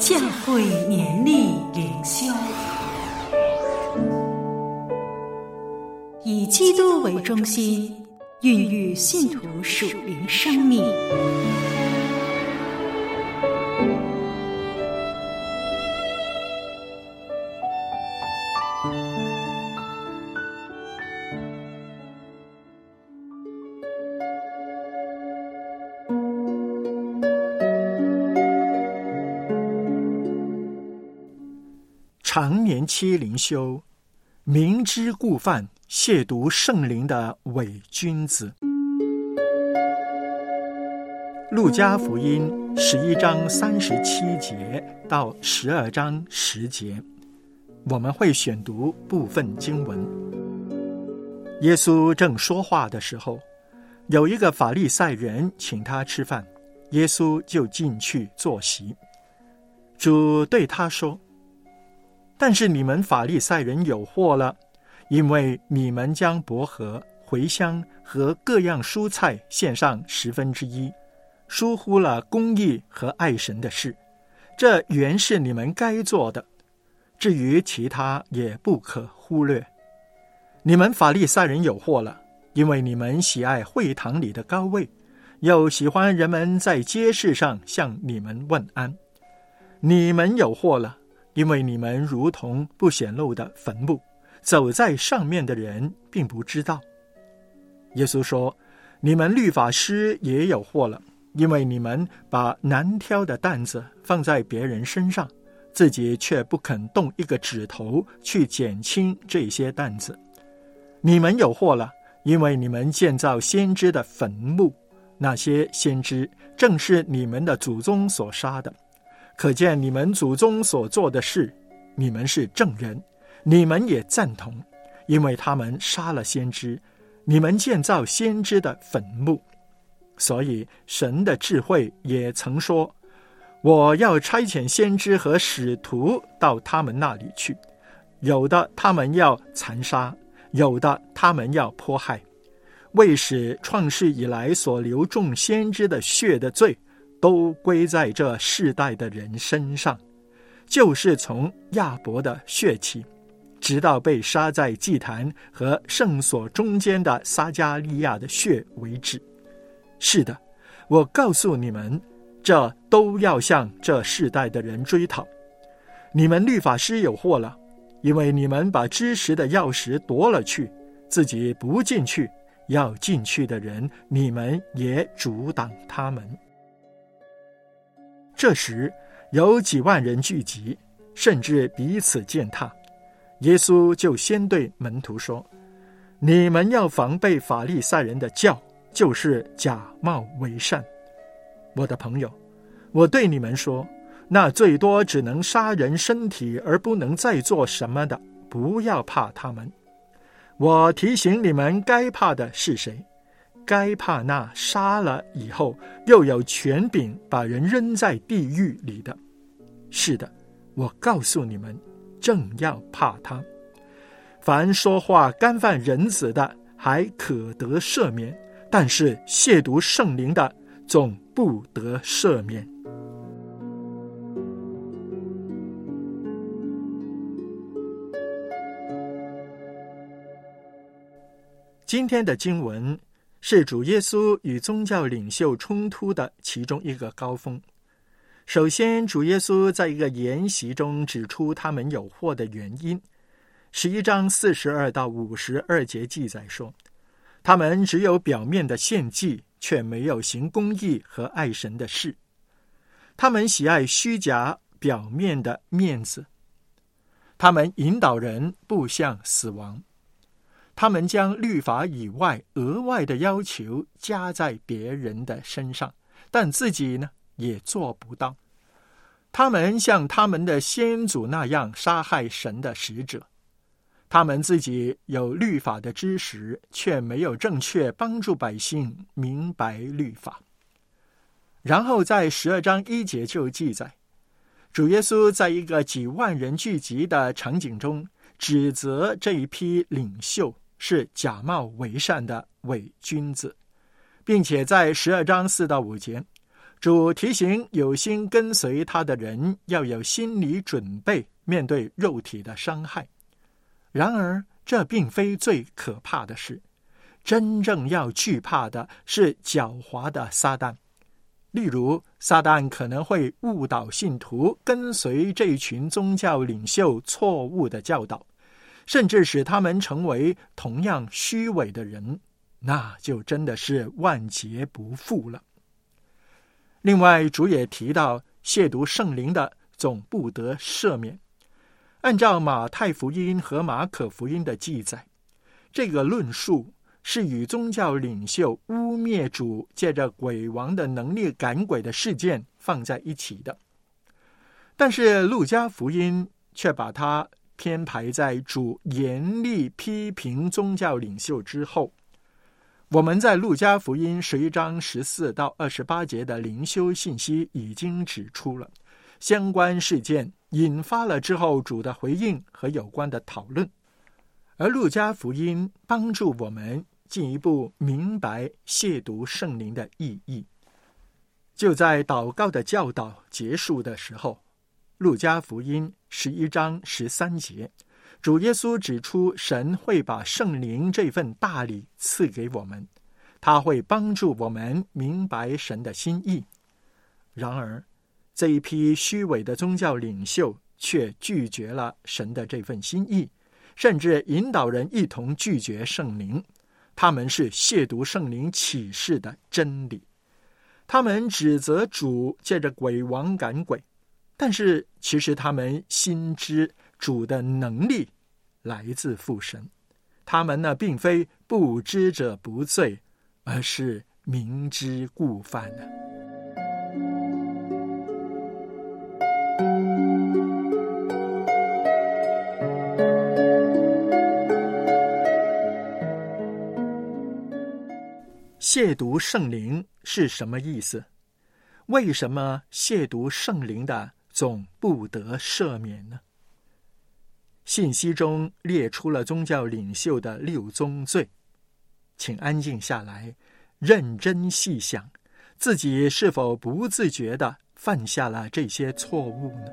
教会年历灵修，以基督为中心，孕育信徒属灵生命。 常年期灵修，明知故犯，亵渎圣灵的伪君子。路加福音11章37节到12章10节，我们会选读部分经文。耶稣正说话的时候，有一个法利赛人请他吃饭，耶稣就进去坐席。主对他说：但是你们法利赛人有祸了，因为你们将薄荷、茴香和各样蔬菜献上1/10，疏忽了公义和爱神的事，这原是你们该做的。至于其他也不可忽略。你们法利赛人有祸了，因为你们喜爱会堂里的高位，又喜欢人们在街市上向你们问安。你们有祸了，因为你们如同不显露的坟墓，走在上面的人并不知道。耶稣说：你们律法师也有祸了，因为你们把难挑的担子放在别人身上，自己却不肯动一个指头去减轻这些担子。你们有祸了，因为你们建造先知的坟墓，那些先知正是你们的祖宗所杀的。可见你们祖宗所做的事，你们是证人，你们也赞同，因为他们杀了先知，你们建造先知的坟墓。所以神的智慧也曾说：我要差遣先知和使徒到他们那里去，有的他们要残杀，有的他们要迫害，为使创世以来所流众先知的血的罪都归在这世代的人身上，就是从亚伯的血起，直到被杀在祭坛和圣所中间的撒加利亚的血为止。是的，我告诉你们，这都要向这世代的人追讨。你们律法师有祸了，因为你们把知识的钥匙夺了去，自己不进去，要进去的人，你们也阻挡他们。这时有几万人聚集，甚至彼此践踏。耶稣就先对门徒说：你们要防备法利赛人的教，就是假冒为善。我的朋友，我对你们说，那最多只能杀人身体而不能再做什么的，不要怕他们。我提醒你们，该怕的是谁？该怕那杀了以后又有权柄把人扔在地狱里的。是的，我告诉你们，正要怕他。凡说话干犯人子的还可得赦免，但是亵渎圣灵的总不得赦免。今天的经文是主耶稣与宗教领袖冲突的其中一个高峰。首先，主耶稣在一个筵席中指出他们有祸的原因。11章42到52节记载说，他们只有表面的献祭，却没有行公义和爱神的事。他们喜爱虚假表面的面子，他们引导人步向死亡。他们将律法以外额外的要求加在别人的身上，但自己呢也做不到。他们像他们的先祖那样杀害神的使者。他们自己有律法的知识，却没有正确帮助百姓明白律法。然后在12章1节就记载，主耶稣在一个几万人聚集的场景中，指责这一批领袖是假冒为善的伪君子，并且在12章4到5节， 主提醒有心跟随他的人要有心理准备面对肉体的伤害。然而这并非最可怕的事，真正要惧怕的是狡猾的撒旦。例如，撒旦可能会误导信徒跟随这群宗教领袖错误的教导，甚至使他们成为同样虚伪的人，那就真的是万劫不复了。另外，主也提到亵渎圣灵的总不得赦免。按照马太福音和马可福音的记载，这个论述是与宗教领袖污蔑主借着鬼王的能力赶鬼的事件放在一起的。但是路加福音却把它偏排在主严厉批评宗教领袖之后。我们在路加福音11章14到28节的灵修信息已经指出了相关事件引发了之后主的回应和有关的讨论，而路加福音帮助我们进一步明白亵渎圣灵的意义。就在祷告的教导结束的时候，路加福音11章13节，主耶稣指出神会把圣灵这份大礼赐给我们，他会帮助我们明白神的心意。然而这一批虚伪的宗教领袖却拒绝了神的这份心意，甚至引导人一同拒绝圣灵。他们是亵渎圣灵启示的真理。他们指责主借着鬼王赶鬼，但是其实他们心知主的能力来自父神。他们呢，并非不知者不罪，而是明知故犯呢。亵渎圣灵是什么意思？为什么亵渎圣灵的总不得赦免呢？信息中列出了宗教领袖的6宗罪，请安静下来，认真细想，自己是否不自觉地犯下了这些错误呢？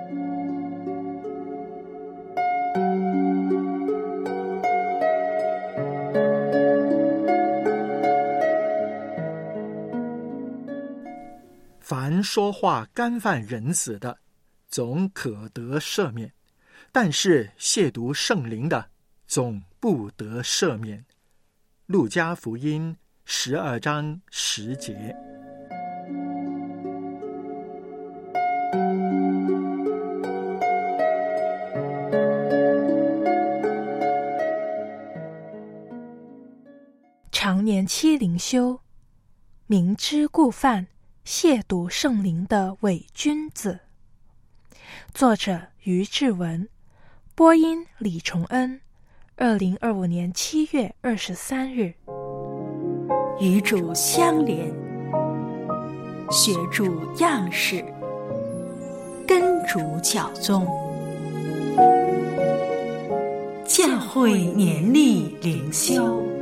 凡说话干犯人子的，总可得赦免，但是亵渎圣灵的，总不得赦免。路加福音12章10节。 常年期灵修，明知故犯，亵渎圣灵的伪君子。作者于志文，播音李崇恩，2025年7月23日。 与主相连，学主样式，跟主教宗，教会年历灵修。